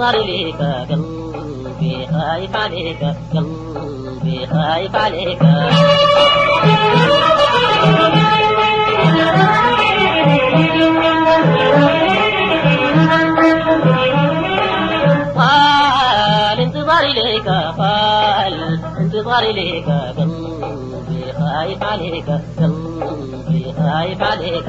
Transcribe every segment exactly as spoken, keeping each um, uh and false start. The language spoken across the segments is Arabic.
انتظار ليك قلبي خايف عليك قلبي خايف عليك طال انتظاري ليك طال انتظاري ليك قلبي خايف عليك قلبي خايف عليك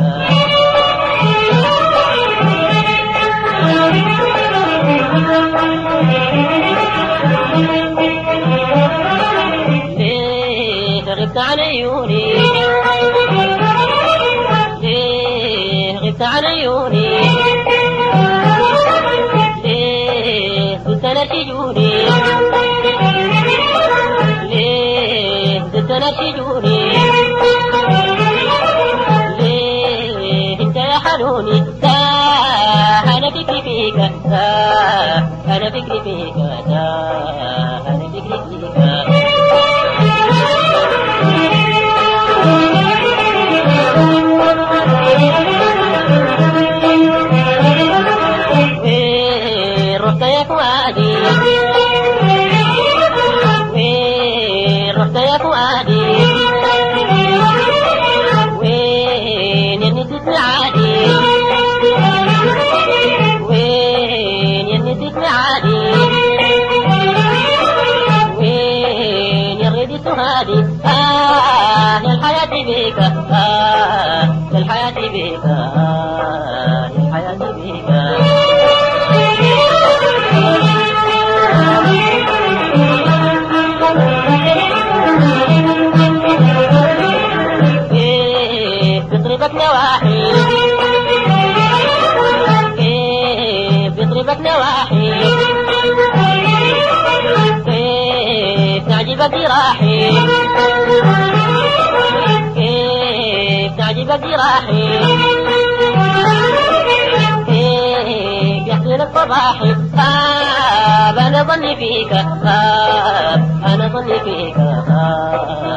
ليه غبت عن عيوني ليه غبت عن عيوني ليه كنت نسيجوني ليه كنت نسيجوني ليه انت يا حنوني أنا فكري فيك أنا فكري فيك أنا فكري فيك وين رحت يا فؤادي وين رحت يا فؤادي وين يا نسيت عادي وين يا نسيت عادي وين يا ريدي سهادي آه يا الحياة بيك آه يا الحياة بيك آه يا الحياة بيك كيف بيضربك نواحي بيضربك نواحي كيف تعجبك جراحي كيف تعجبك جراحي كيف يحزنك صباحي آه أنا ظني فيك آه أنا ظني فيك آه